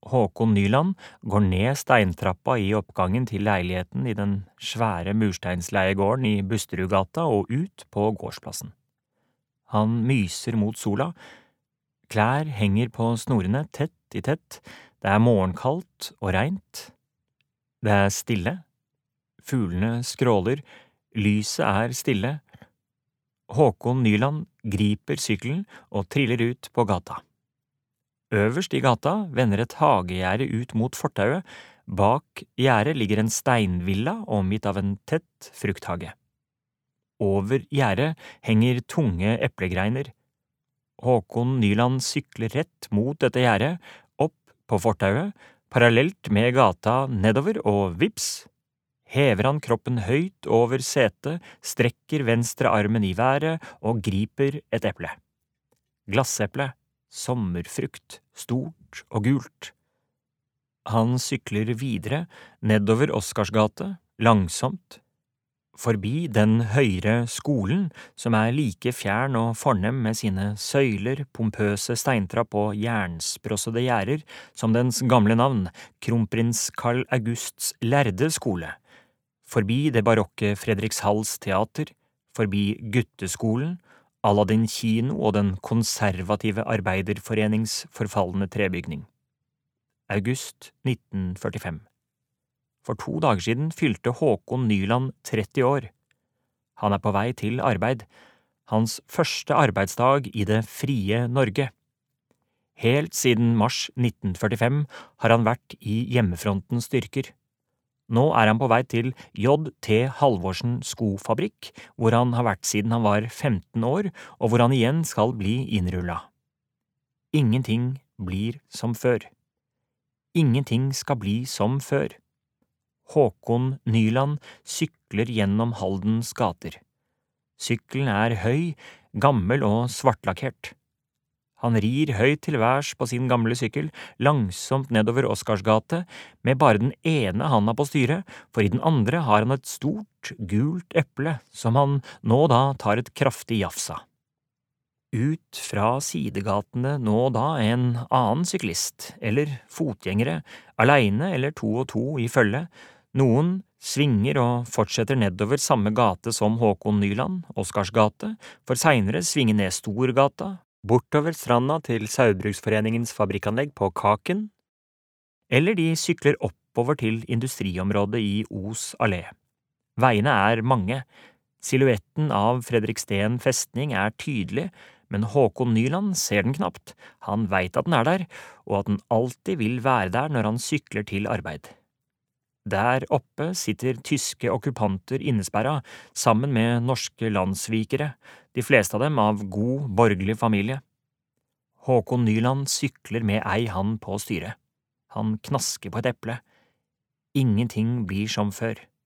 Håkon Nyland går ned steintrappa i oppgangen til leiligheten i den svære mursteinsleiegården i Busterudgata og ut på gårdsplassen. Han myser mot sola. Klær henger på snorene tett i tett. Det er morgenkaldt og reint. Det er stille. Fuglene skråler. Lyset er stille. Håkon Nyland griper sykkelen og triller ut på gata. Øverst i gata vender et hagegjerde ut mot fortauet. Bak gjerdet ligger en steinvilla omgitt av en tett frukthage. Over gjerdet henger tunge eplegreiner. Håkon Nyland sykler rett mot dette gjerdet, opp på fortauet, parallelt med gata nedover, og vips! Hever han kroppen høyt over setet, strekker venstre armen i været og griper et eple. Glasseple. Sommerfrukt, stort og gult. Han sykler videre, nedover Oscarsgate, langsomt, forbi den høyre skolen, som er like fjern og fornem med sine søyler, pompøse steintrapp og jernsprossede gjerder som dens gamle navn, kronprins Carl Augusts lærde skole, forbi det barokke Fredrikshalls teater, forbi gutteskolen, Aladdin kino og den konservative arbeiderforenings forfallende trebygning. August 1945. For 2 dager siden fylte Håkon Nyland 30 år. Han er på vei til arbeid. Hans første arbeidsdag i det frie Norge. Helt siden mars 1945 har han vært i hjemmefrontens styrker. Nå er han på vei til J.T. Halvorsen skofabrikk, hvor han har vært siden han var 15 år, og hvor han igjen skal bli innrullet. Ingenting blir som før. Ingenting skal bli som før. Håkon Nyland sykler gjennom Haldens gater. Sykkelen er høy, gammel og svartlakkert. Han rir høyt til værs på sin gamle sykkel, langsomt nedover Oscarsgate, med bare den ene handa på styret, for i den andre har han et stort, gult eple, som han nå da tar et kraftig jafs av. Ut fra sidegatene nå da en annen syklist, eller fotgjengere, alene eller to og to i følge. Noen svinger og fortsetter nedover samme gate som Håkon Nyland, Oscarsgate, for senere svinge ned Storgata, bortover stranda til Saugbrugsforeningens fabrikkanlegg på Kaken, eller de sykler oppover til industriområdet i Os allé. Veiene er mange. Silhuetten av Fredriksten festning er tydelig, men Håkon Nyland ser den knapt. Han vet at den er der, og at den alltid vil være der når han sykler til arbeid. Der oppe sitter tyske okkupanter innesperra, sammen med norske landssvikere, de fleste av dem av god, borgerlig familie. Håkon Nyland sykler med ei hand på styret. Han knasker på et eple. Ingenting blir som før.